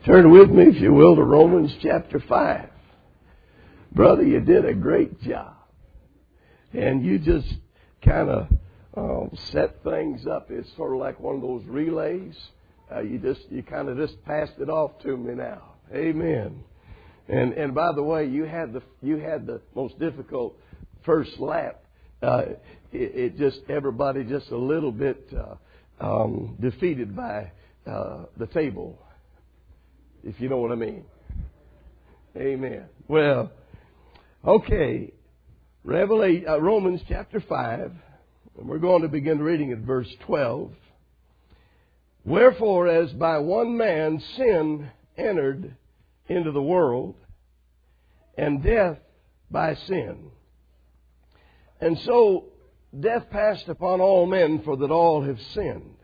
Turn with me, if you will, to Romans chapter 5. Brother, you did a great job. And you just kind of set things up. It's sort of like one of those relays. You kind of just passed it off to me now. Amen. And by the way, you had the most difficult first lap. Everybody just a little bit defeated by the table, if you know what I mean. Amen. Well, okay. Romans chapter 5, and we're going to begin reading at verse 12. Wherefore, as by one man sin entered into the world, and death by sin. And so death passed upon all men, for that all have sinned.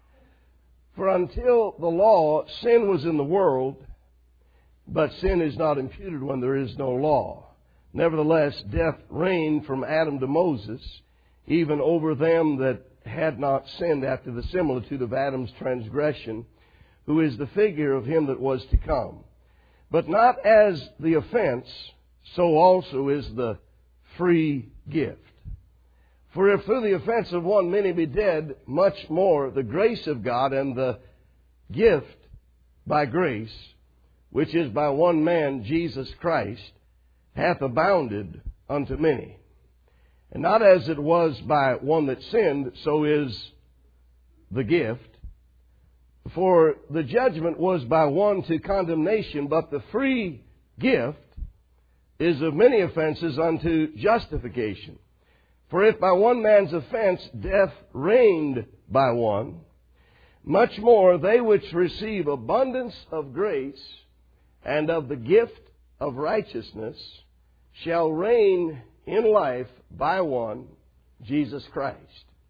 For until the law, sin was in the world, but sin is not imputed when there is no law. Nevertheless, death reigned from Adam to Moses, even over them that had not sinned after the similitude of Adam's transgression, who is the figure of him that was to come. But not as the offense, so also is the free gift. For if through the offense of one many be dead, much more the grace of God and the gift by grace, which is by one man, Jesus Christ, hath abounded unto many. And not as it was by one that sinned, so is the gift. For the judgment was by one to condemnation, but the free gift is of many offenses unto justification. For if by one man's offense death reigned by one, much more they which receive abundance of grace and of the gift of righteousness shall reign in life by one, Jesus Christ.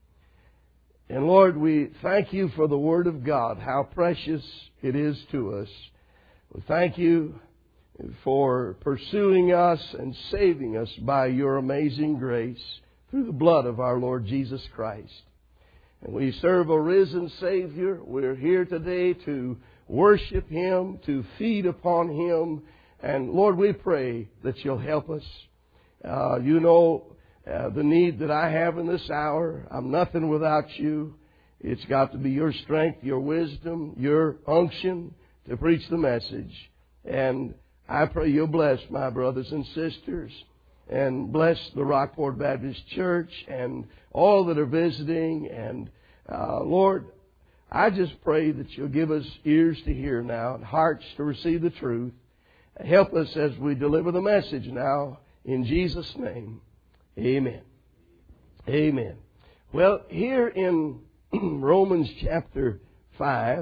And Lord, we thank you for the Word of God, how precious it is to us. We thank you for pursuing us and saving us by your amazing grace through the blood of our Lord Jesus Christ. And we serve a risen Savior. We're here today to worship Him, to feed upon Him. And Lord, we pray that you'll help us. You know the need that I have in this hour. I'm nothing without you. It's got to be your strength, your wisdom, your unction to preach the message. And I pray you'll bless my brothers and sisters and bless the Rockport Baptist Church and all that are visiting. And Lord, I just pray that you'll give us ears to hear now and hearts to receive the truth. Help us as we deliver the message now. In Jesus' name, amen. Amen. Well, here in Romans chapter 5,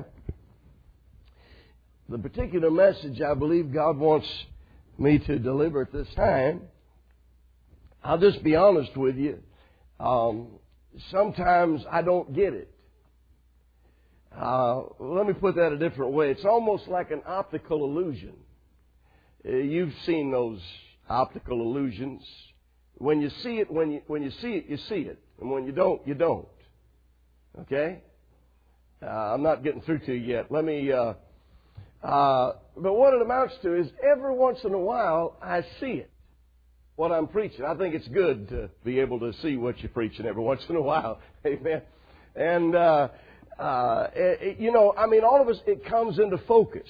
the particular message I believe God wants me to deliver at this time, I'll just be honest with you. Sometimes I don't get it. Let me put that a different way. It's almost like an optical illusion. You've seen those optical illusions. When you see it, when you see it, you see it. And when you don't, you don't. Okay? I'm not getting through to you yet. Let me... but what it amounts to is every once in a while, I see it. What I'm preaching. I think it's good to be able to see what you're preaching every once in a while. Amen. And, all of us, it comes into focus.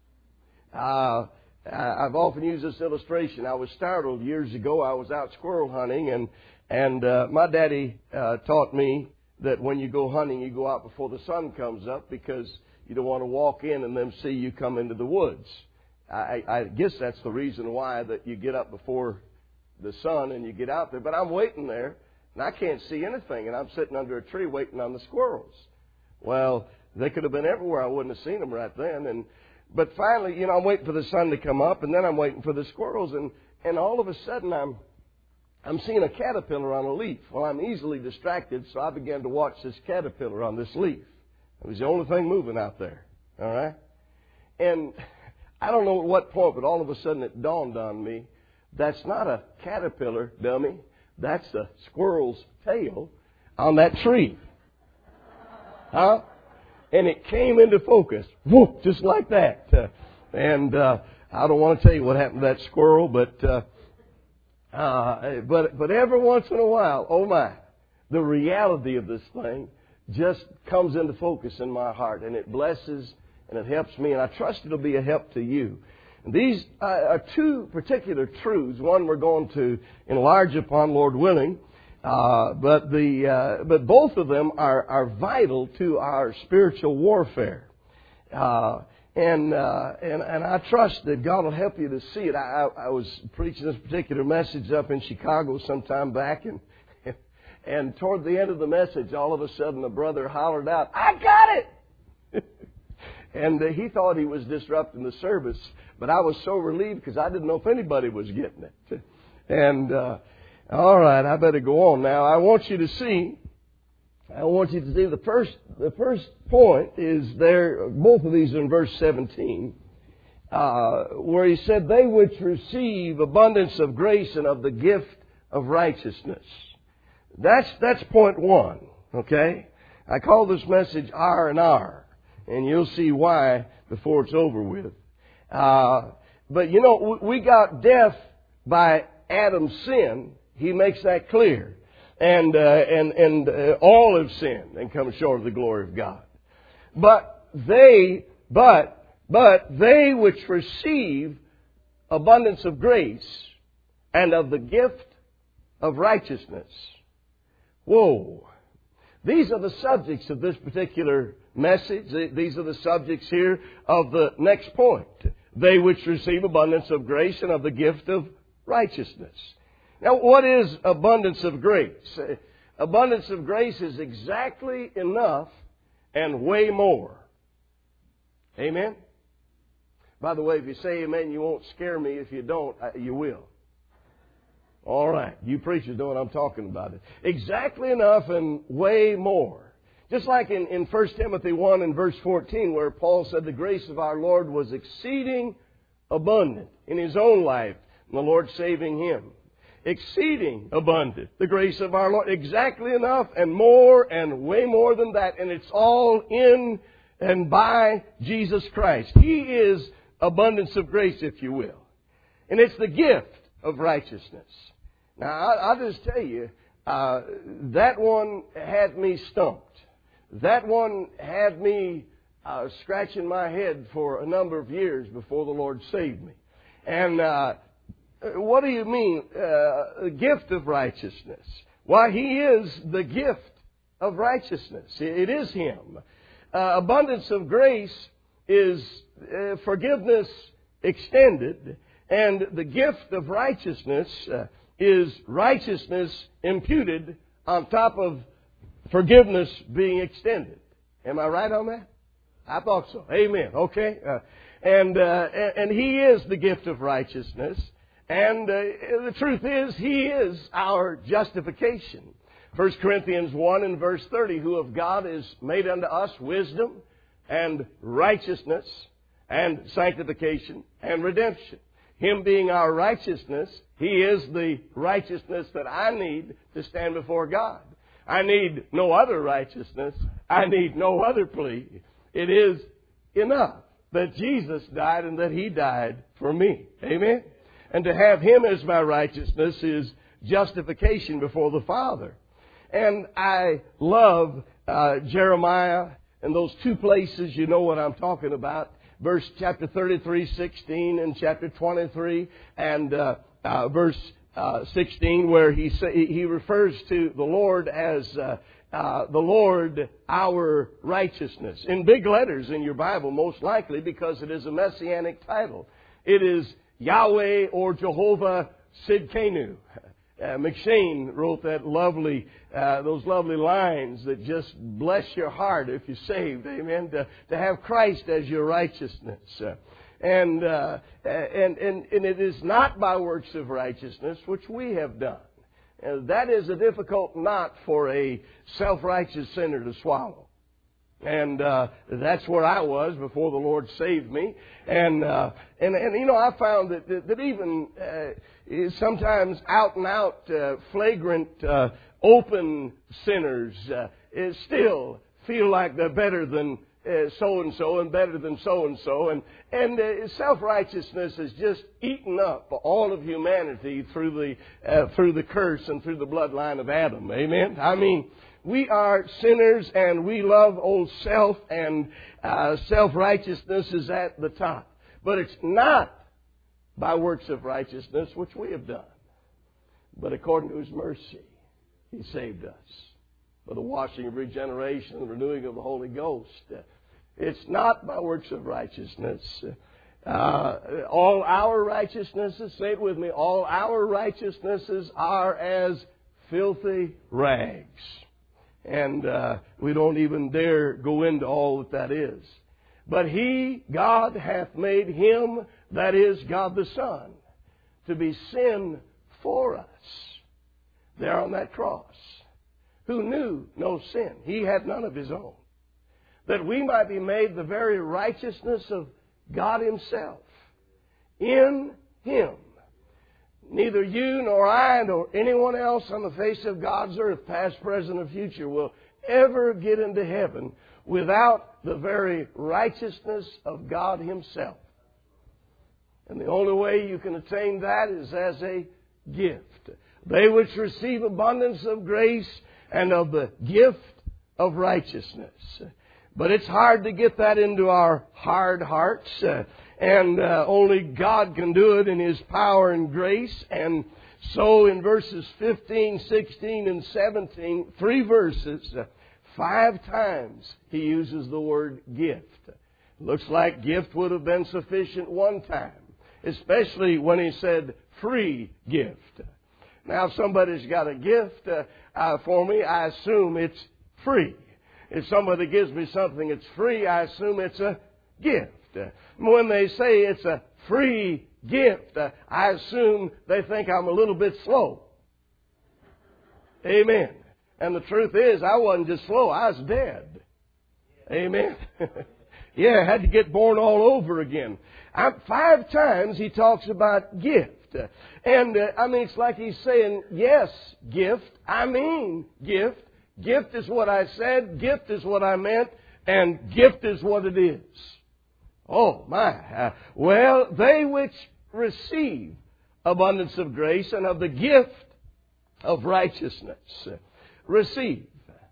I've often used this illustration. I was startled years ago. I was out squirrel hunting, and my daddy taught me that when you go hunting, you go out before the sun comes up because you don't want to walk in and them see you come into the woods. I guess that's the reason why that you get up before the sun and you get out there. But I'm waiting there, and I can't see anything, and I'm sitting under a tree waiting on the squirrels. Well, they could have been everywhere. I wouldn't have seen them right then. But finally, I'm waiting for the sun to come up, and then I'm waiting for the squirrels, and all of a sudden I'm seeing a caterpillar on a leaf. Well, I'm easily distracted, so I began to watch this caterpillar on this leaf. It was the only thing moving out there. All right? And I don't know at what point, but all of a sudden it dawned on me, that's not a caterpillar, dummy. That's a squirrel's tail on that tree. Huh? And it came into focus. Whoop, just like that. I don't want to tell you what happened to that squirrel, but every once in a while, oh my, the reality of this thing just comes into focus in my heart, and it blesses and it helps me, and I trust it'll be a help to you. And these are two particular truths. One we're going to enlarge upon, Lord willing, but both of them are vital to our spiritual warfare. And I trust that God will help you to see it. I was preaching this particular message up in Chicago some time back, and toward the end of the message, all of a sudden a brother hollered out, "I got it!" And he thought he was disrupting the service, but I was so relieved because I didn't know if anybody was getting it. And all right, I better go on now. I want you to see the first point is there, both of these in verse 17, where he said, "They which receive abundance of grace and of the gift of righteousness." That's point one, okay? I call this message R and R, and you'll see why before it's over with. But you know, we got death by Adam's sin. He makes that clear. And all have sinned and come short of the glory of God. But they which receive abundance of grace and of the gift of righteousness. Whoa. These are the subjects of this particular message. These are the subjects here of the next point. They which receive abundance of grace and of the gift of righteousness. Now, what is abundance of grace? Abundance of grace is exactly enough and way more. Amen? By the way, if you say amen, you won't scare me. If you don't, you will. All right. You preachers know what I'm talking about. Exactly enough and way more. Just like in 1 Timothy 1 and verse 14, where Paul said the grace of our Lord was exceeding abundant in His own life, and the Lord saving Him. Exceeding abundant. The grace of our Lord. Exactly enough and more and way more than that. And it's all in and by Jesus Christ. He is abundance of grace, if you will. And it's the gift of righteousness. Now, I'll just tell you, that one had me stumped. That one had me scratching my head for a number of years before the Lord saved me. And what do you mean, a gift of righteousness? Why, He is the gift of righteousness. It is Him. Abundance of grace is forgiveness extended, and the gift of righteousness is righteousness imputed on top of forgiveness being extended. Am I right on that? I thought so. Amen. Okay. And He is the gift of righteousness. And the truth is, He is our justification. 1 Corinthians 1 and verse 30, who of God is made unto us wisdom and righteousness and sanctification and redemption. Him being our righteousness, He is the righteousness that I need to stand before God. I need no other righteousness. I need no other plea. It is enough that Jesus died and that He died for me. Amen? And to have Him as my righteousness is justification before the Father. And I love Jeremiah and those two places, you know what I'm talking about. Chapter 33:16 and chapter 23 and verse 16, where he refers to the Lord as the Lord our righteousness. In big letters in your Bible, most likely, because it is a messianic title. It is Yahweh or Jehovah Sidkenu. McShane wrote those lovely lines that just bless your heart if you're saved. Amen. To have Christ as your righteousness. And it is not by works of righteousness which we have done. That is a difficult knot for a self-righteous sinner to swallow. And that's where I was before the Lord saved me. And you know, I found that even sometimes out and out flagrant open sinners still feel like they're better than so-and-so and better than so-and-so. And self-righteousness has just eaten up all of humanity through the curse and through the bloodline of Adam. Amen? I mean, we are sinners and we love old self, and self-righteousness is at the top. But it's not by works of righteousness which we have done, but according to His mercy, He saved us by the washing of regeneration and the renewing of the Holy Ghost. It's not by works of righteousness. All our righteousnesses, say it with me, all our righteousnesses are as filthy rags. And we don't even dare go into all that is. But He, God, hath made Him, that is, God the Son, to be sin for us there on that cross, who knew no sin. He had none of His own, that we might be made the very righteousness of God Himself in Him. Neither you nor I nor anyone else on the face of God's earth, past, present, or future, will ever get into heaven without the very righteousness of God Himself. And the only way you can attain that is as a gift. They which receive abundance of grace and of the gift of righteousness. But it's hard to get that into our hard hearts. And only God can do it in His power and grace. And so in verses 15, 16, and 17, 3 verses, 5 times He uses the word gift. Looks like gift would have been sufficient one time, especially when He said free gift. Now, if somebody's got a gift for me, I assume it's free. If somebody gives me something that's free, I assume it's a gift. When they say it's a free gift, I assume they think I'm a little bit slow. Amen. And the truth is, I wasn't just slow, I was dead. Amen. Yeah, I had to get born all over again. 5 times He talks about gift. And, it's like He's saying, yes, gift. I mean gift. Gift is what I said. Gift is what I meant. And gift is what it is. Oh, my. Well, they which receive abundance of grace and of the gift of righteousness receive.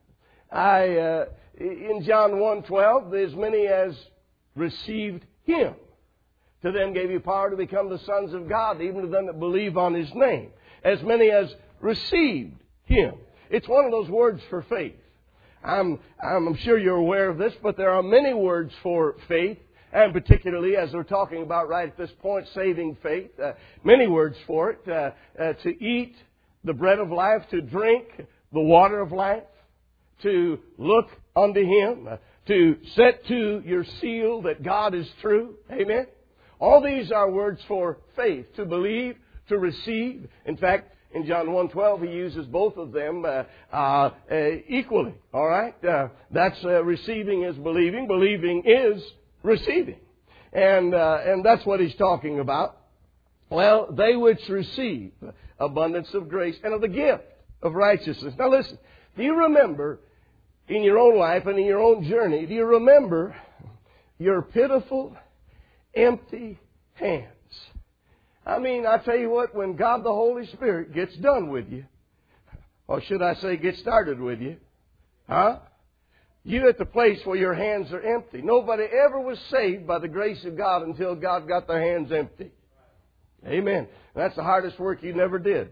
In John 1:12, as many as received Him, to them gave you power to become the sons of God, even to them that believe on His name. As many as received Him. It's one of those words for faith. I'm sure you're aware of this, but there are many words for faith, and particularly as we're talking about right at this point, saving faith. Many words for it. To eat the bread of life, to drink the water of life, to look unto Him, to set to your seal that God is true. Amen. All these are words for faith, to believe, to receive. In fact, in John 1:12, He uses both of them equally. All right? That's receiving is believing. Believing is receiving. And that's what He's talking about. Well, they which receive abundance of grace and of the gift of righteousness. Now listen, do you remember in your own life and in your own journey, do you remember your pitiful, empty hands? I tell you what, when God the Holy Spirit gets done with you, or should I say get started with you, you're at the place where your hands are empty. Nobody ever was saved by the grace of God until God got their hands empty. Amen. That's the hardest work you never did.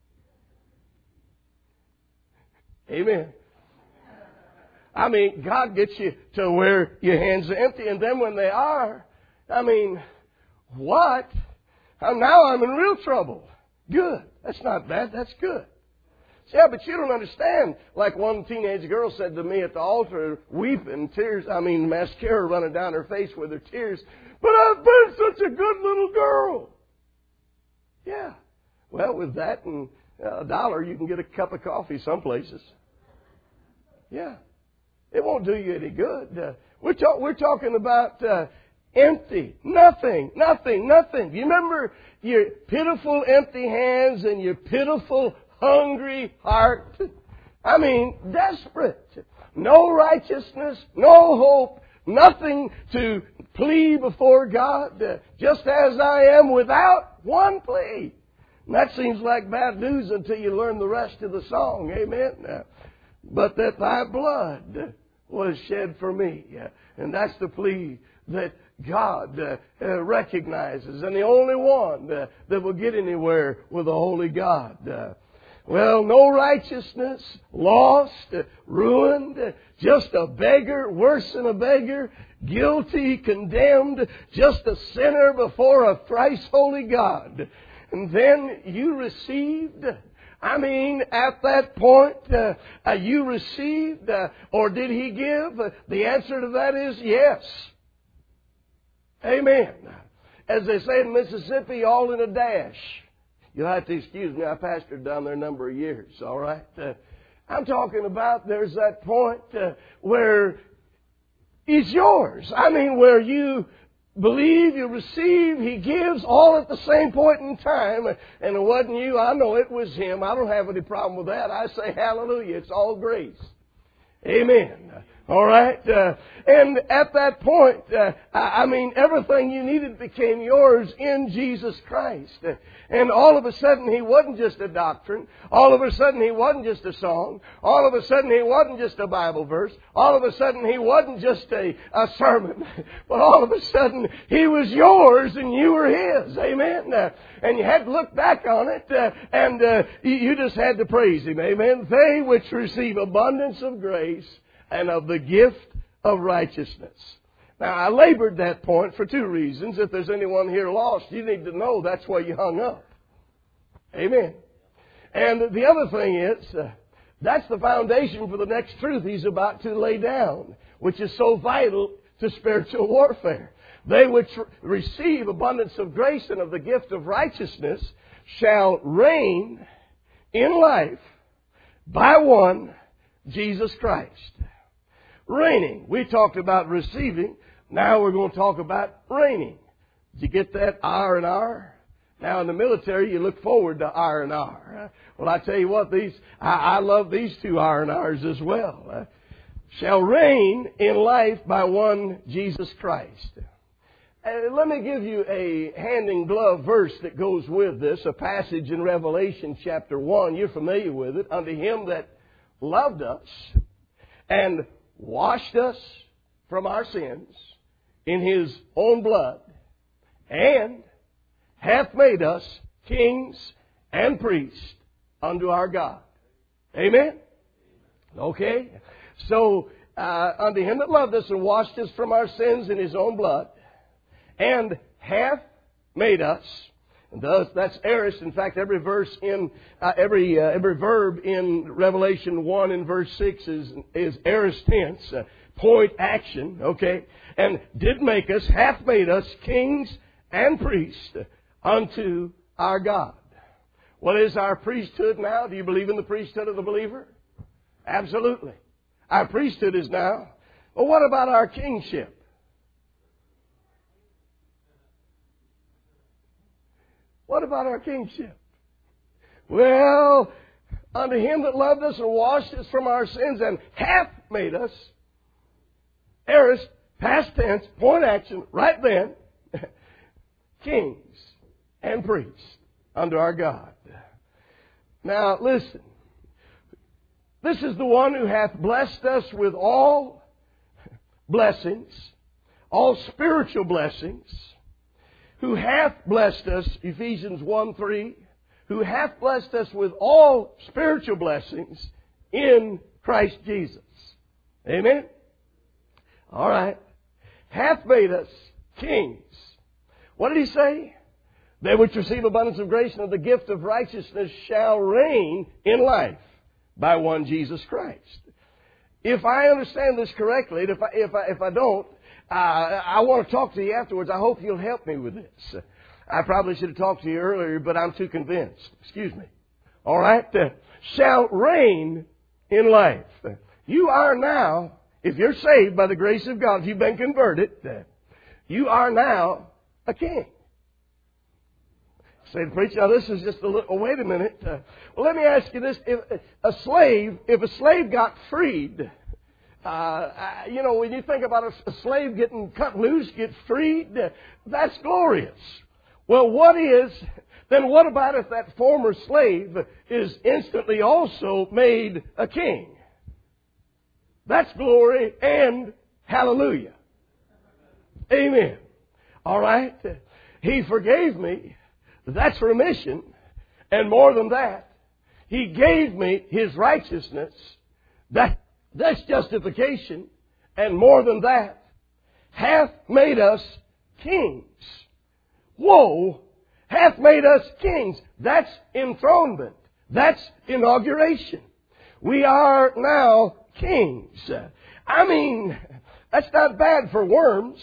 Amen. God gets you to where your hands are empty, and then when they are, what? Now I'm in real trouble. Good. That's not bad. That's good. Yeah, but you don't understand. Like one teenage girl said to me at the altar, weeping, tears, mascara running down her face with her tears. But I've been such a good little girl. Yeah. Well, with that and $1, you can get a cup of coffee some places. Yeah. It won't do you any good. We're talking about empty. Nothing. You remember your pitiful empty hands and your pitiful hungry heart? Desperate. No righteousness, no hope, nothing to plea before God, just as I am without one plea. And that seems like bad news until you learn the rest of the song. Amen. But that thy blood was shed for me. And that's the plea that God recognizes, and the only one that will get anywhere with a holy God. Well, no righteousness, lost, ruined, just a beggar, worse than a beggar, guilty, condemned, just a sinner before a thrice holy God. And then you received, at that point, you received, or did He give? The answer to that is yes. Amen. As they say in Mississippi, all in a dash. You'll have to excuse me, I pastored down there a number of years, all right? I'm talking about there's that point where it's yours. Where you believe, you receive, He gives, all at the same point in time. And it wasn't you, I know it was Him. I don't have any problem with that. I say hallelujah, it's all grace. Amen. All right? And at that point, everything you needed became yours in Jesus Christ. And all of a sudden, He wasn't just a doctrine. All of a sudden, He wasn't just a song. All of a sudden, He wasn't just a Bible verse. All of a sudden, He wasn't just a sermon. But all of a sudden, He was yours and you were His. Amen? And you had to look back on it, and you just had to praise Him. Amen? They which receive abundance of grace and of the gift of righteousness. Now, I labored that point for two reasons. If there's anyone here lost, you need to know that's where you hung up. Amen. And the other thing is, that's the foundation for the next truth He's about to lay down, which is so vital to spiritual warfare. They which receive abundance of grace and of the gift of righteousness shall reign in life by one, Jesus Christ. Reigning. We talked about receiving. Now we're going to talk about reigning. Did you get that? R&R? Now in the military, you look forward to R&R. Well, I tell you what, I love these two R&Rs as well. Shall reign in life by one, Jesus Christ. Let me give you a hand-in-glove verse that goes with this, a passage in Revelation chapter 1. You're familiar with it. Unto Him that loved us and washed us from our sins in His own blood, and hath made us kings and priests unto our God. Amen? Okay? So, unto Him that loved us and washed us from our sins in His own blood, and hath made us, and thus that's aorist. In fact, every verse in every verb in Revelation 1 and verse 6 is aorist tense, point action. Okay, and did make us, hath made us kings and priests unto our God. What is our priesthood now? Do you believe in the priesthood of the believer? Absolutely. Our priesthood is now. Well, what about our kingship? What about our kingship? Well, unto Him that loved us and washed us from our sins and hath made us, aorist, past tense, point action, right then, kings and priests unto our God. Now, listen. This is the one who hath blessed us with all blessings, all spiritual blessings, who hath blessed us, Ephesians 1:3, who hath blessed us with all spiritual blessings in Christ Jesus. Amen? All right. Hath made us kings. What did He say? They which receive abundance of grace and of the gift of righteousness shall reign in life by one Jesus Christ. If I understand this correctly, and if I don't, I want to talk to you afterwards. I hope you'll help me with this. I probably should have talked to you earlier, but I'm too convinced. Excuse me. All right? Shall reign in life. You are now, if you're saved by the grace of God, if you've been converted, you are now a king. Say to the preacher, now this is just a little, wait a minute. Well, let me ask you this. If a slave got freed, When you think about a slave getting cut loose, get freed, that's glorious. Well, what about if that former slave is instantly also made a king? That's glory and hallelujah. Amen. All right. He forgave me. That's remission. And more than that, He gave me His righteousness. That's justification. And more than that, hath made us kings. Whoa! Hath made us kings. That's enthronement. That's inauguration. We are now kings. I mean, that's not bad for worms.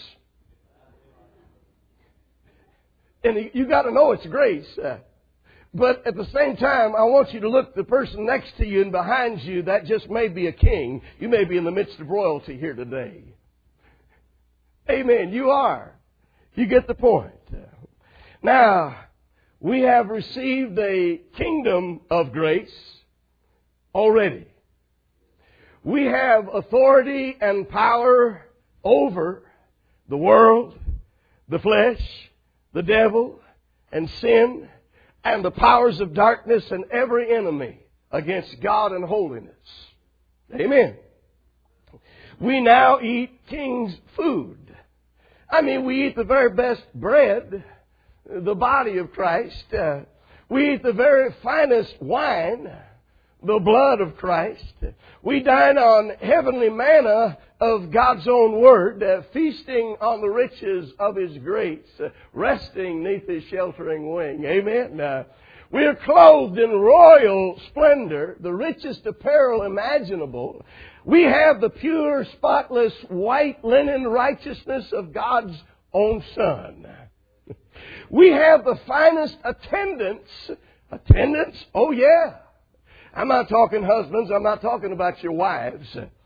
And you got to know it's grace. But at the same time, I want you to look at the person next to you and behind you. That just may be a king. You may be in the midst of royalty here today. Amen. You are. You get the point. Now, we have received a kingdom of grace already. We have authority and power over the world, the flesh, the devil, and sin, and the powers of darkness and every enemy against God and holiness. Amen. We now eat king's food. I mean, we eat the very best bread, the body of Christ. We eat the very finest wine, the blood of Christ. We dine on heavenly manna of God's own Word, feasting on the riches of His grace, resting neath His sheltering wing. Amen. We are clothed in royal splendor, the richest apparel imaginable. We have the pure, spotless, white linen righteousness of God's own Son. We have the finest attendants. Attendants? Oh, yeah. I'm not talking husbands. I'm not talking about your wives.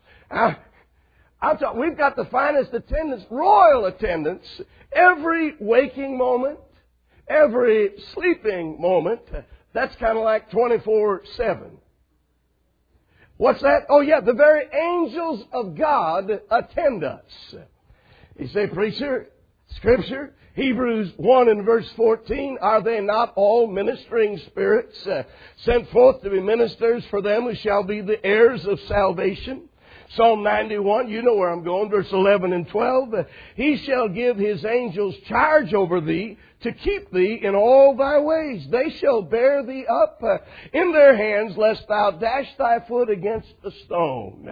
We've got the finest attendants, royal attendants, every waking moment, every sleeping moment. That's kind of like 24/7. What's that? Oh, yeah, the very angels of God attend us. You say, preacher, Scripture, Hebrews 1 and verse 14, are they not all ministering spirits sent forth to be ministers for them who shall be the heirs of salvation? Psalm 91, you know where I'm going, verse 11 and 12. He shall give His angels charge over thee to keep thee in all thy ways. They shall bear thee up in their hands, lest thou dash thy foot against a stone.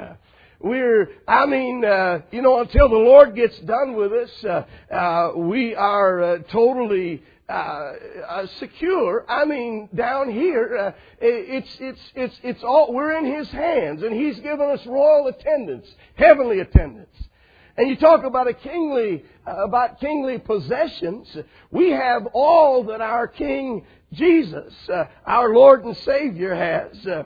Until the Lord gets done with us, we are totally secure. I mean, down here, it's all, we're in His hands, and He's given us royal attendants, heavenly attendants. And you talk about kingly possessions. We have all that our King Jesus, our Lord and Savior, has.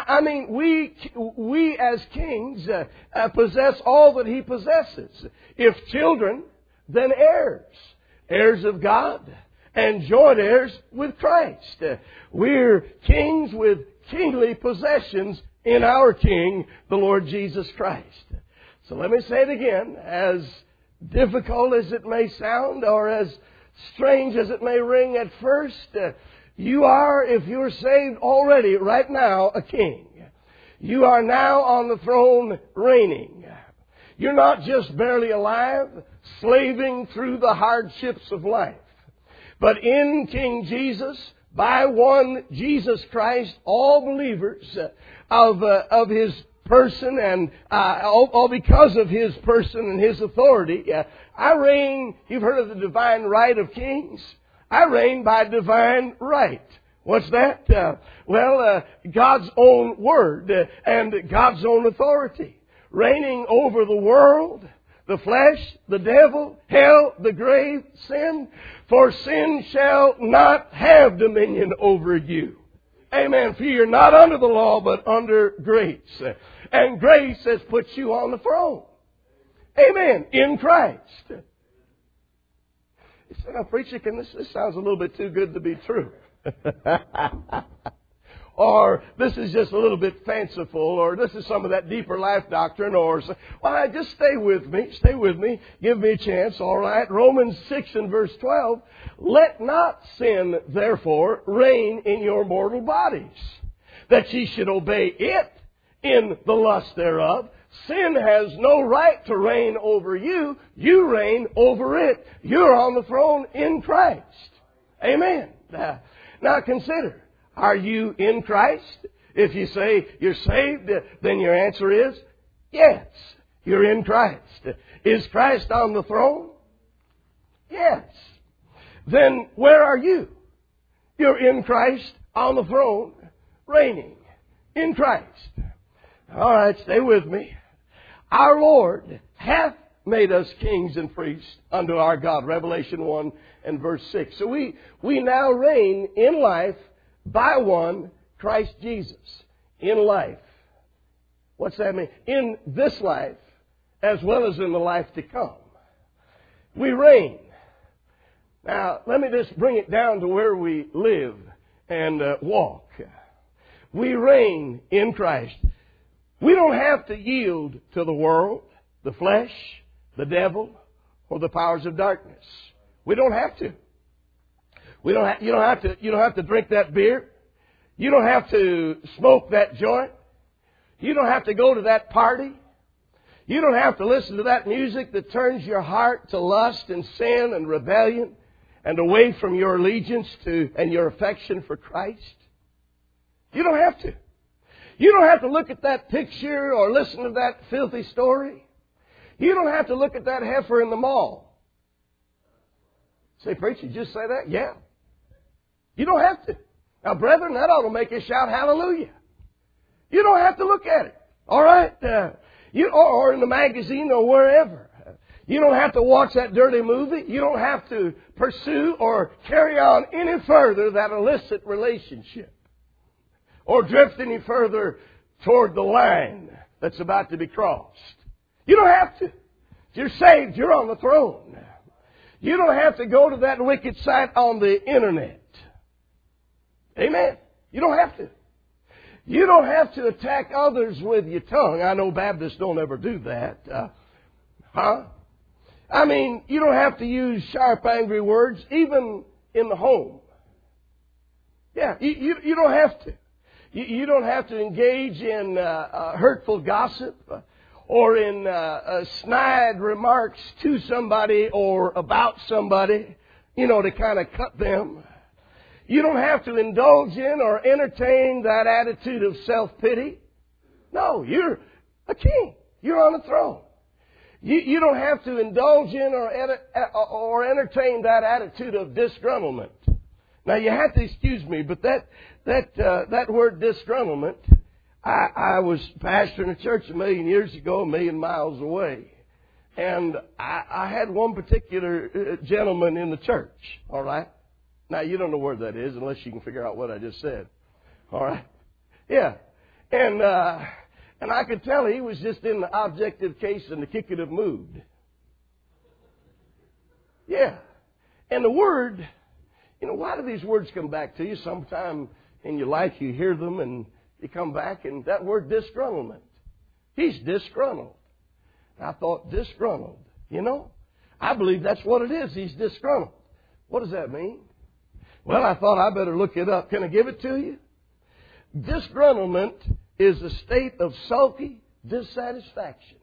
We as kings possess all that He possesses. If children, then heirs. Heirs of God and joint heirs with Christ. We're kings with kingly possessions in our King, the Lord Jesus Christ. So let me say it again. As difficult as it may sound, or as strange as it may ring at first, you are, if you're saved already, right now, a king. You are now on the throne reigning. You're not just barely alive, slaving through the hardships of life. But in King Jesus, by one Jesus Christ, all believers of His person and all because of His person and His authority, I reign. You've heard of the divine right of kings? I reign by divine right. What's that? God's own word and God's own authority. Reigning over the world, the flesh, the devil, hell, the grave, sin. For sin shall not have dominion over you. Amen. For you're not under the law, but under grace. And grace has put you on the throne. Amen. In Christ. You say, now, preacher, this sounds a little bit too good to be true. or this is just a little bit fanciful, or this is some of that deeper life doctrine, or, well, just stay with me, give me a chance, all right. Romans 6 and verse 12, let not sin, therefore, reign in your mortal bodies, that ye should obey it in the lust thereof. Sin has no right to reign over you. You reign over it. You're on the throne in Christ. Amen. Now consider, are you in Christ? If you say you're saved, then your answer is yes, you're in Christ. Is Christ on the throne? Yes. Then where are you? You're in Christ on the throne, reigning in Christ. All right, stay with me. Our Lord hath made us kings and priests unto our God. Revelation 1 and verse 6. So we now reign in life by one, Christ Jesus. In life. What's that mean? In this life as well as in the life to come. We reign. Now, let me just bring it down to where we live and walk. We reign in Christ. We don't have to yield to the world, the flesh, the devil, or the powers of darkness. We don't have to. You don't have to drink that beer. You don't have to smoke that joint. You don't have to go to that party. You don't have to listen to that music that turns your heart to lust and sin and rebellion and away from your allegiance to and your affection for Christ. You don't have to. You don't have to look at that picture or listen to that filthy story. You don't have to look at that heifer in the mall. Say, preacher, just say that? Yeah. You don't have to. Now, brethren, that ought to make you shout hallelujah. You don't have to look at it. All right? Or in the magazine or wherever. You don't have to watch that dirty movie. You don't have to pursue or carry on any further that illicit relationship. Or drift any further toward the line that's about to be crossed. You don't have to. If you're saved, you're on the throne. You don't have to go to that wicked site on the internet. Amen. You don't have to. You don't have to attack others with your tongue. I know Baptists don't ever do that. I mean, you don't have to use sharp, angry words, even in the home. Yeah, you don't have to. You don't have to engage in hurtful gossip or in snide remarks to somebody or about somebody, to kind of cut them. You don't have to indulge in or entertain that attitude of self-pity. No, you're a king. You're on the throne. You don't have to indulge in or entertain that attitude of disgruntlement. Now, you have to excuse me, but that word disgruntlement, I was pastoring a church a million years ago, a million miles away. And I had one particular gentleman in the church, all right? Now, you don't know where that is unless you can figure out what I just said, all right? Yeah. And I could tell he was just in the objective case and the kickative mood. Yeah. And the word... why do these words come back to you? Sometime in your life you hear them and you come back, and that word disgruntlement. He's disgruntled. I thought, disgruntled. I believe that's what it is. He's disgruntled. What does that mean? Well, I thought I better look it up. Can I give it to you? Disgruntlement is a state of sulky dissatisfaction.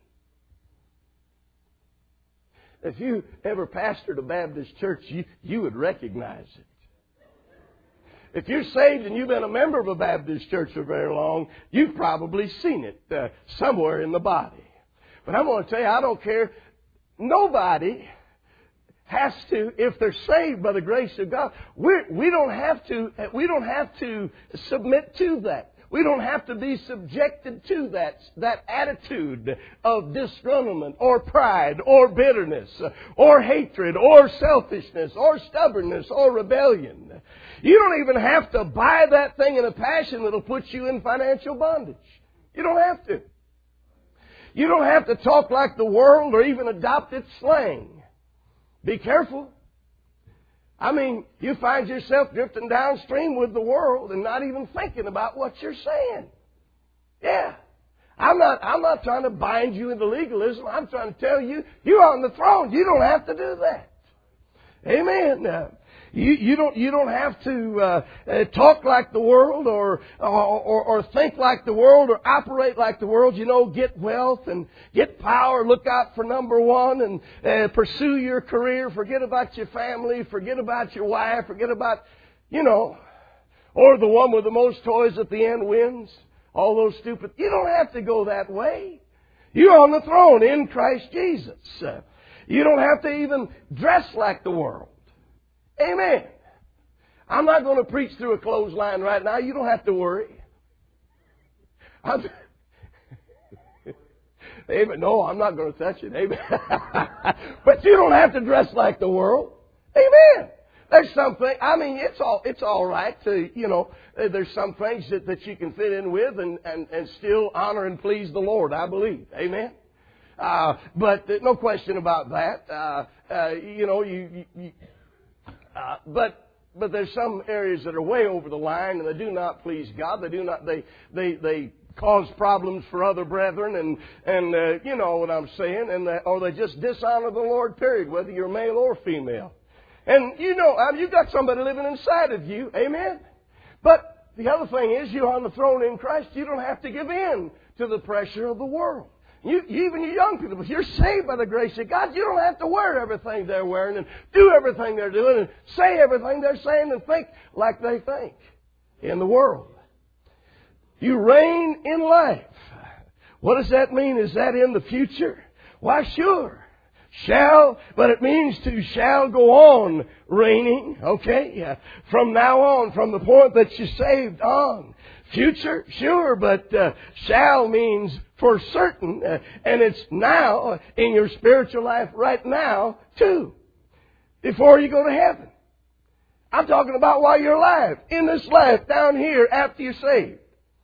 If you ever pastored a Baptist church, you would recognize it. If you're saved and you've been a member of a Baptist church for very long, you've probably seen it somewhere in the body. But I'm going to tell you, I don't care. Nobody has to, if they're saved by the grace of God, we don't have to submit to that. We don't have to be subjected to that attitude of disgruntlement or pride or bitterness or hatred or selfishness or stubbornness or rebellion. You don't even have to buy that thing in a passion that'll put you in financial bondage. You don't have to. You don't have to talk like the world or even adopt its slang. Be careful. I mean, you find yourself drifting downstream with the world and not even thinking about what you're saying. Yeah. I'm not trying to bind you into legalism. I'm trying to tell you, you're on the throne. You don't have to do that. Amen. You don't have to talk like the world or think like the world or operate like the world. You know, get wealth and get power. Look out for number one and pursue your career. Forget about your family. Forget about your wife. Forget about, or the one with the most toys at the end wins. All those stupid. You don't have to go that way. You're on the throne in Christ Jesus. You don't have to even dress like the world. Amen. I'm not going to preach through a clothesline right now. You don't have to worry. Amen. No, I'm not going to touch it. Amen. But you don't have to dress like the world. Amen. There's something, it's all right to, there's some things that you can fit in with and still honor and please the Lord, I believe. Amen. But no question about that. But there's some areas that are way over the line and they do not please God. They cause problems for other brethren and you know what I'm saying, or they just dishonor the Lord, period, whether you're male or female. And you've got somebody living inside of you. Amen. But the other thing is, you're on the throne in Christ. You don't have to give in to the pressure of the world. Even you young people, if you're saved by the grace of God, you don't have to wear everything they're wearing and do everything they're doing and say everything they're saying and think like they think in the world. You reign in life. What does that mean? Is that in the future? Why, sure. Shall, but it means shall go on reigning, okay? From now on, from the point that you're saved on. Future, sure, but shall means for certain, and it's now in your spiritual life right now, too, before you go to heaven. I'm talking about while you're alive, in this life, down here, after you're saved.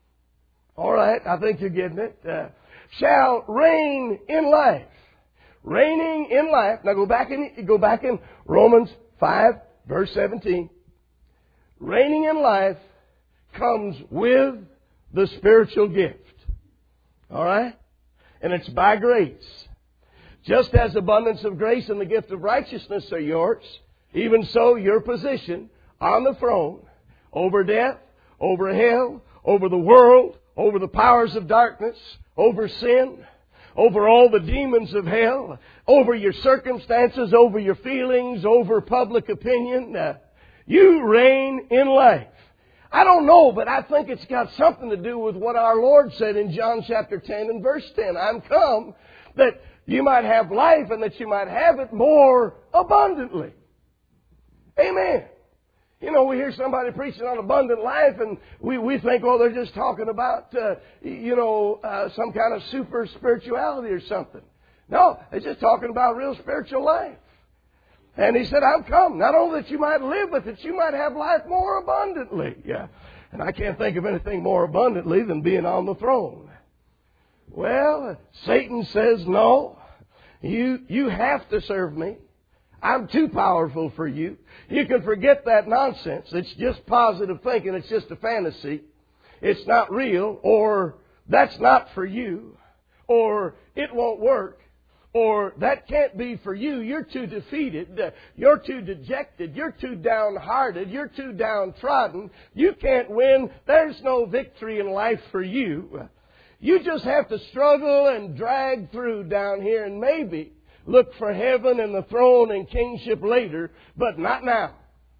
All right, I think you're getting it. Shall reign in life. Reigning in life. Now go back in Romans 5, verse 17. Reigning in life comes with the spiritual gift. All right? And it's by grace. Just as abundance of grace and the gift of righteousness are yours, even so your position on the throne over death, over hell, over the world, over the powers of darkness, over sin, over all the demons of hell, over your circumstances, over your feelings, over public opinion. You reign in life. I don't know, but I think it's got something to do with what our Lord said in John chapter 10 and verse 10. I'm come that you might have life and that you might have it more abundantly. Amen. We hear somebody preaching on abundant life and we think, they're just talking about, some kind of super spirituality or something. No, they're just talking about real spiritual life. And He said, I'm come, not only that you might live, but that you might have life more abundantly. Yeah. And I can't think of anything more abundantly than being on the throne. Well, Satan says, no, you have to serve me. I'm too powerful for you. You can forget that nonsense. It's just positive thinking. It's just a fantasy. It's not real, or that's not for you, or it won't work, or that can't be for you. You're too defeated. You're too dejected. You're too downhearted. You're too downtrodden. You can't win. There's no victory in life for you. You just have to struggle and drag through down here and maybe look for heaven and the throne and kingship later, but not now.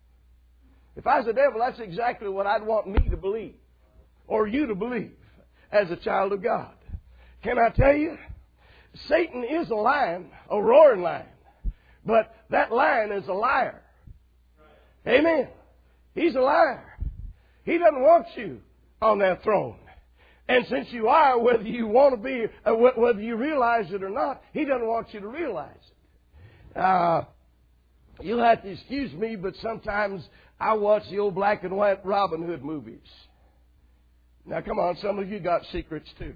If I was the devil, that's exactly what I'd want me to believe, or you to believe, as a child of God. Can I tell you? Satan is a lion, a roaring lion, but that lion is a liar. Amen. He's a liar. He doesn't want you on that throne. And since you are, whether you want to be, whether you realize it or not, He doesn't want you to realize it. You'll have to excuse me, but sometimes I watch the old black and white Robin Hood movies. Now, come on, some of you got secrets too.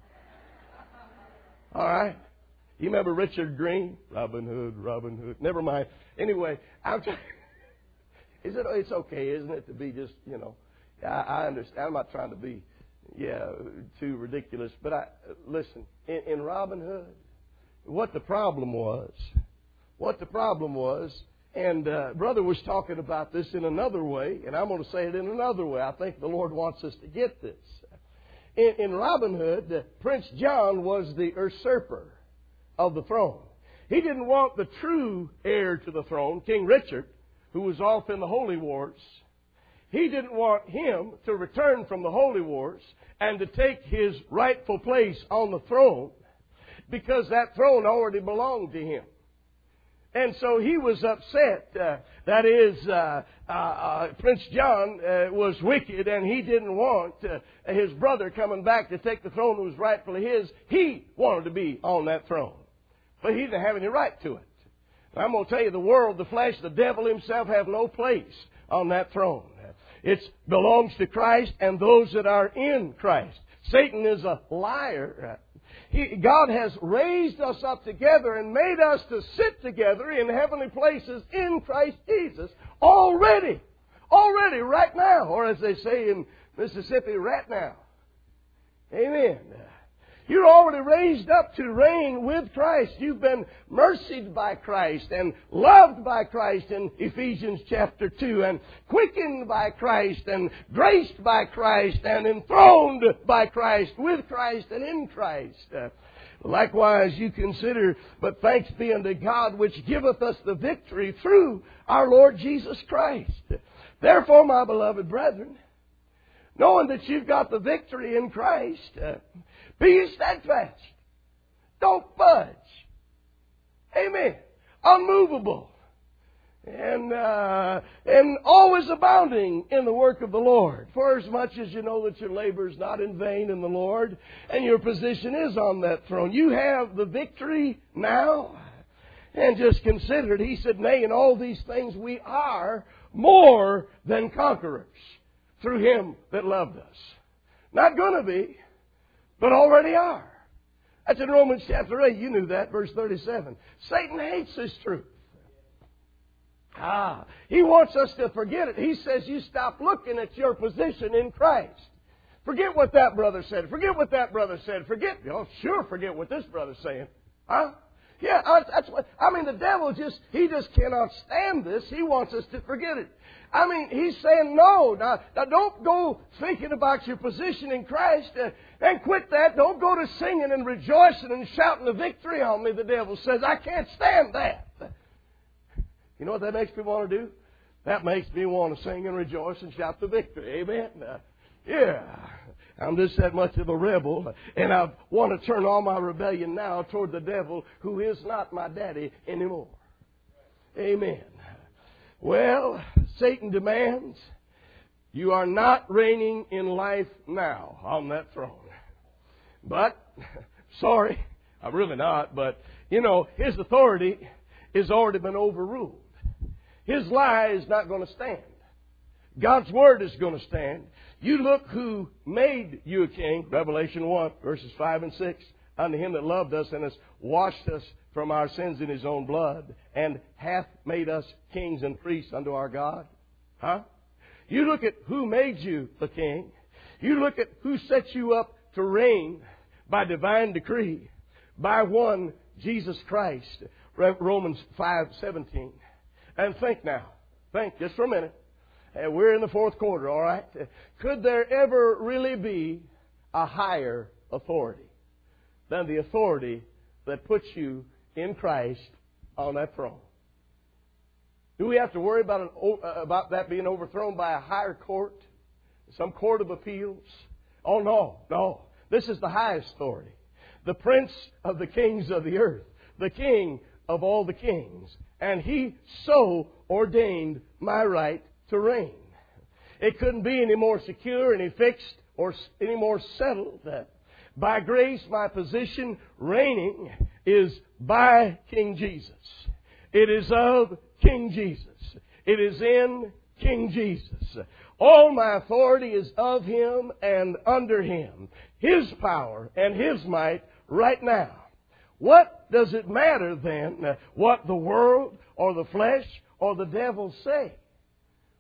All right? You remember Richard Green? Robin Hood, Robin Hood. Never mind. Anyway, It's okay, isn't it, to be just, I understand. I'm not trying to be, too ridiculous. But listen, in Robin Hood, what the problem was, and Brother was talking about this in another way, and I'm going to say it in another way. I think the Lord wants us to get this. In Robin Hood, Prince John was the usurper of the throne. He didn't want the true heir to the throne, King Richard, who was off in the Holy Wars. He didn't want him to return from the Holy Wars and to take his rightful place on the throne, because that throne already belonged to him. And so he was upset. Prince John was wicked, and he didn't want his brother coming back to take the throne that was rightfully his. He wanted to be on that throne, but he didn't have any right to it. I'm going to tell you, the world, the flesh, the devil himself have no place on that throne. It belongs to Christ and those that are in Christ. Satan is a liar. God has raised us up together and made us to sit together in heavenly places in Christ Jesus already. Already, right now. Or as they say in Mississippi, right now. Amen. You're already raised up to reign with Christ. You've been mercied by Christ and loved by Christ in Ephesians chapter 2, and quickened by Christ and graced by Christ and enthroned by Christ, with Christ and in Christ. Likewise you consider, but thanks be unto God which giveth us the victory through our Lord Jesus Christ. Therefore, my beloved brethren, knowing that you've got the victory in Christ, be ye steadfast. Don't budge. Amen. Unmovable. And always abounding in the work of the Lord. For as much as you know that your labor is not in vain in the Lord, and your position is on that throne. You have the victory now. And just consider it. He said, nay, in all these things we are more than conquerors through Him that loved us. Not going to be, but already are. That's in Romans chapter 8. You knew that, verse 37. Satan hates this truth. He wants us to forget it. He says you stop looking at your position in Christ. Forget what that brother said. Forget what that brother said. Forget what this brother's saying. Yeah, that's what, the devil he just cannot stand this. He wants us to forget it. He's saying no. Now don't go thinking about your position in Christ and quit that. Don't go to singing and rejoicing and shouting the victory on me, the devil says. I can't stand that. You know what that makes me want to do? That makes me want to sing and rejoice and shout the victory. Amen? I'm just that much of a rebel, and I want to turn all my rebellion now toward the devil, who is not my daddy anymore. Amen. Well, Satan demands you are not reigning in life now on that throne. But, sorry, I'm really not, but, his authority has already been overruled. His lie is not going to stand. God's Word is going to stand. You look who made you a king, Revelation 1, verses 5 and 6, unto Him that loved us and has washed us from our sins in His own blood, and hath made us kings and priests unto our God. You look at who made you a king. You look at who set you up to reign by divine decree, by one Jesus Christ, Romans 5:17. And think just for a minute. We're in the fourth quarter, all right? Could there ever really be a higher authority than the authority that puts you in Christ on that throne? Do we have to worry about that being overthrown by a higher court? Some court of appeals? Oh, no. This is the highest authority. The Prince of the kings of the earth. The King of all the kings. And He so ordained my right to reign. It couldn't be any more secure, any fixed, or any more settled. By grace, my position reigning is by King Jesus. It is of King Jesus. It is in King Jesus. All my authority is of Him and under Him. His power and His might right now. What does it matter then what the world or the flesh or the devil say?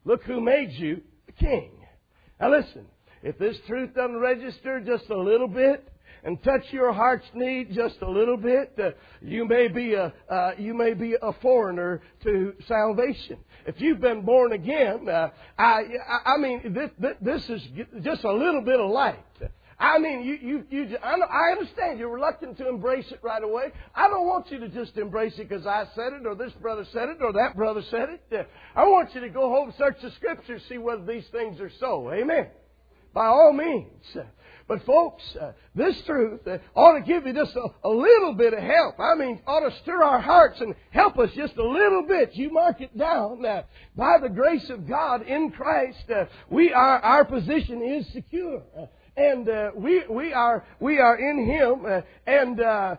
Look who made you a king. Now listen, if this truth doesn't register just a little bit and touch your heart's need just a little bit, you may be a foreigner to salvation. If you've been born again, this is just a little bit of light. I mean, I understand you're reluctant to embrace it right away. I don't want you to just embrace it because I said it, or this brother said it, or that brother said it. I want you to go home, search the Scriptures, see whether these things are so. Amen. By all means. But folks, this truth ought to give you just a little bit of help. I mean, ought to stir our hearts and help us just a little bit. You mark it down. By the grace of God in Christ, our position is secure. And we are in Him, and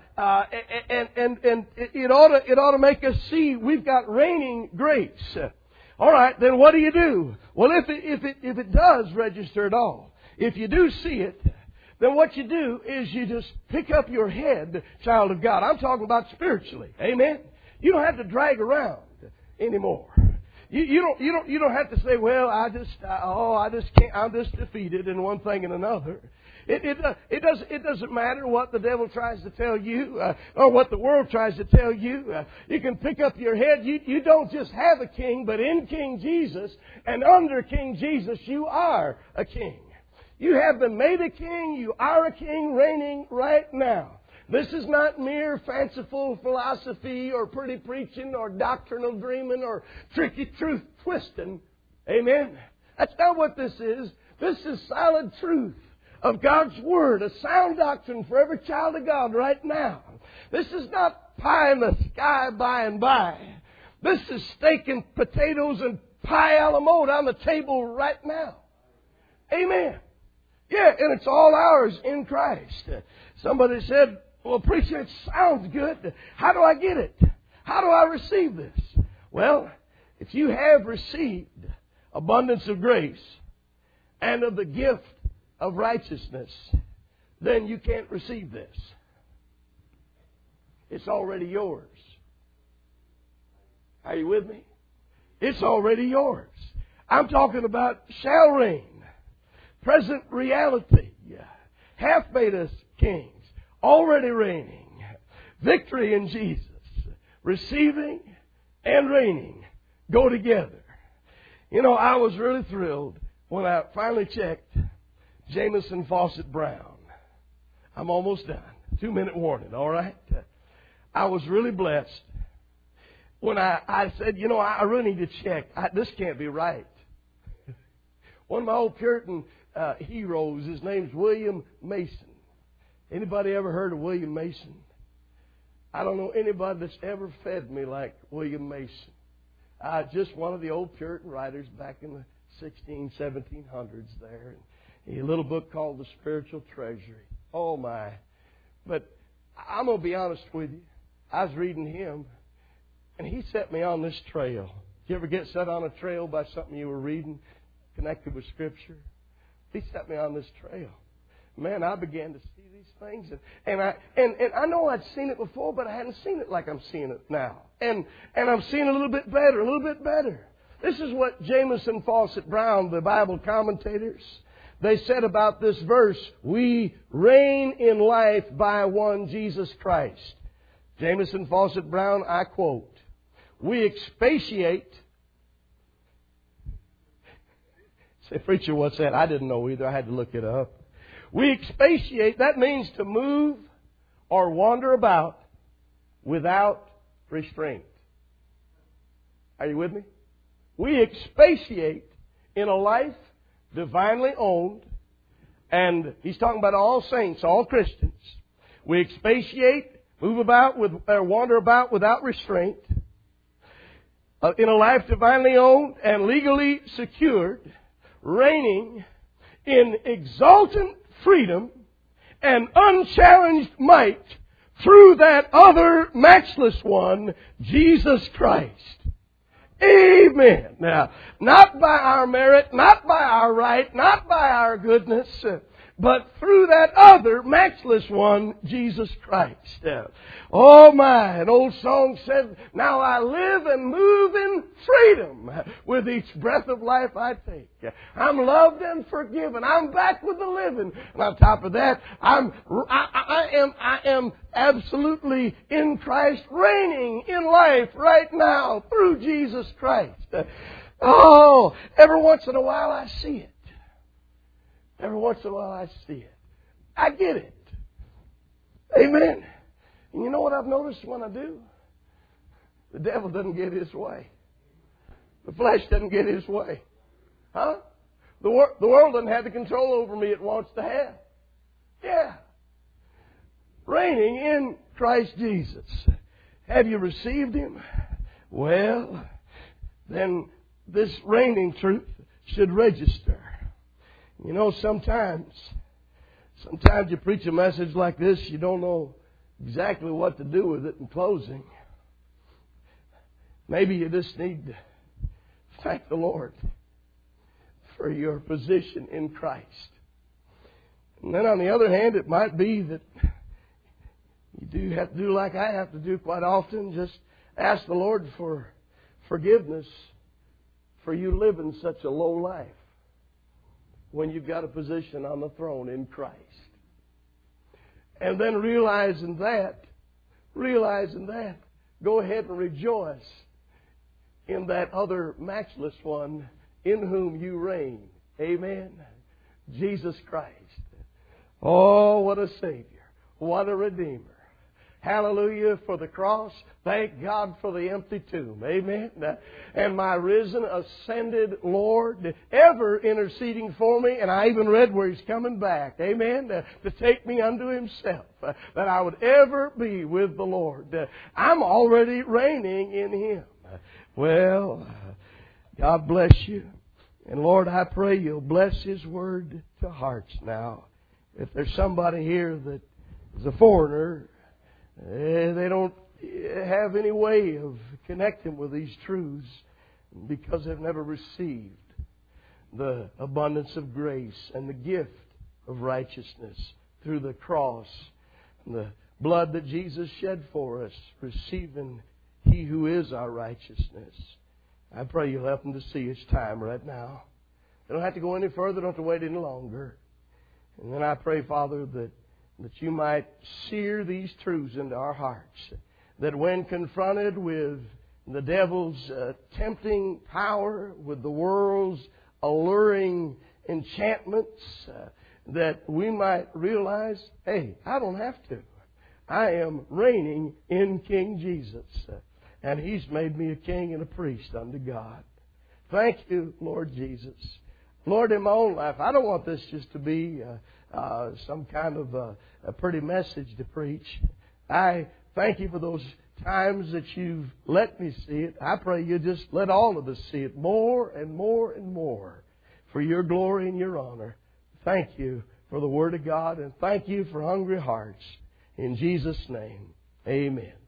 it ought to make us see we've got reigning grace. All right, then what do you do? Well, if it does register at all, if you do see it, then what you do is you just pick up your head, child of God. I'm talking about spiritually. Amen. You don't have to drag around anymore. You don't have to say, well, I just can't. I'm just defeated in one thing and another. It doesn't matter what the devil tries to tell you or what the world tries to tell you. You can pick up your head. You don't just have a king, but in King Jesus and under King Jesus, you are a king. You have been made a king. You are a king reigning right now. This is not mere fanciful philosophy or pretty preaching or doctrinal dreaming or tricky truth twisting. Amen. That's not what this is. This is solid truth of God's Word, a sound doctrine for every child of God right now. This is not pie in the sky by and by. This is steak and potatoes and pie a la mode on the table right now. Amen. Yeah, and it's all ours in Christ. Somebody said, well, preacher, it sounds good. How do I get it? How do I receive this? Well, if you have received abundance of grace and of the gift of righteousness, then you can't receive this. It's already yours. Are you with me? It's already yours. I'm talking about shall reign. Present reality. Hath made us kings. Already reigning. Victory in Jesus. Receiving and reigning go together. You know, I was really thrilled when I finally checked Jamieson Fawcett Brown. I'm almost done. 2-minute warning, all right? I was really blessed when I said, you know, I really need to check. This can't be right. One of my old Puritan heroes, his name's William Mason. Anybody ever heard of William Mason? I don't know anybody that's ever fed me like William Mason. Just one of the old Puritan writers back in the 1700s there. A little book called The Spiritual Treasury. Oh my. But I'm going to be honest with you. I was reading him, and he set me on this trail. Did you ever get set on a trail by something you were reading connected with Scripture? He set me on this trail. Man, I began to see these things, and I know I'd seen it before, but I hadn't seen it like I'm seeing it now. And I'm seeing it a little bit better. This is what Jamieson Fawcett Brown, the Bible commentators, they said about this verse: we reign in life by one Jesus Christ. Jamieson Fawcett Brown, I quote, we expatiate. Say, preacher, what's that? I didn't know either. I had to look it up. We expatiate. That means to move or wander about without restraint. Are you with me? We expatiate in a life divinely owned, and he's talking about all saints, all Christians. We expatiate, move about wander about without restraint, in a life divinely owned and legally secured, reigning in exultant freedom and unchallenged might through that other matchless one, Jesus Christ. Amen. Now, not by our merit, not by our right, not by our goodness, but through that other matchless one, Jesus Christ. Oh my, an old song said, now I live and move in freedom with each breath of life I take. I'm loved and forgiven. I'm back with the living. And on top of that, I am absolutely in Christ, reigning in life right now through Jesus Christ. Oh, every once in a while I see it. Every once in a while I see it. I get it. Amen. And you know what I've noticed when I do? The devil doesn't get his way. The flesh doesn't get his way. Huh? The world doesn't have the control over me it wants to have. Yeah. Reigning in Christ Jesus. Have you received Him? Well, then this reigning truth should register. You know, sometimes you preach a message like this, you don't know exactly what to do with it in closing. Maybe you just need to thank the Lord for your position in Christ. And then on the other hand, it might be that you do have to do like I have to do quite often, just ask the Lord for forgiveness for you living such a low life when you've got a position on the throne in Christ. And then realizing that, go ahead and rejoice in that other matchless one in whom you reign. Amen. Jesus Christ. Oh, what a Savior. What a Redeemer. Hallelujah for the cross. Thank God for the empty tomb. Amen. And my risen, ascended Lord, ever interceding for me. And I even read where He's coming back. Amen. To take me unto Himself. That I would ever be with the Lord. I'm already reigning in Him. Well, God bless you. And Lord, I pray You'll bless His Word to hearts now. If there's somebody here that is a foreigner, they don't have any way of connecting with these truths because they've never received the abundance of grace and the gift of righteousness through the cross and the blood that Jesus shed for us, receiving He who is our righteousness. I pray You'll help them to see it's time right now. They don't have to go any further, don't have to wait any longer. And then I pray, Father, that You might sear these truths into our hearts. That when confronted with the devil's tempting power, with the world's alluring enchantments, that we might realize, hey, I don't have to. I am reigning in King Jesus. And He's made me a king and a priest unto God. Thank You, Lord Jesus. Lord, in my own life, I don't want this just to be some kind of a pretty message to preach. I thank You for those times that You've let me see it. I pray You just let all of us see it more and more and more for Your glory and Your honor. Thank You for the Word of God, and thank You for hungry hearts. In Jesus' name, amen.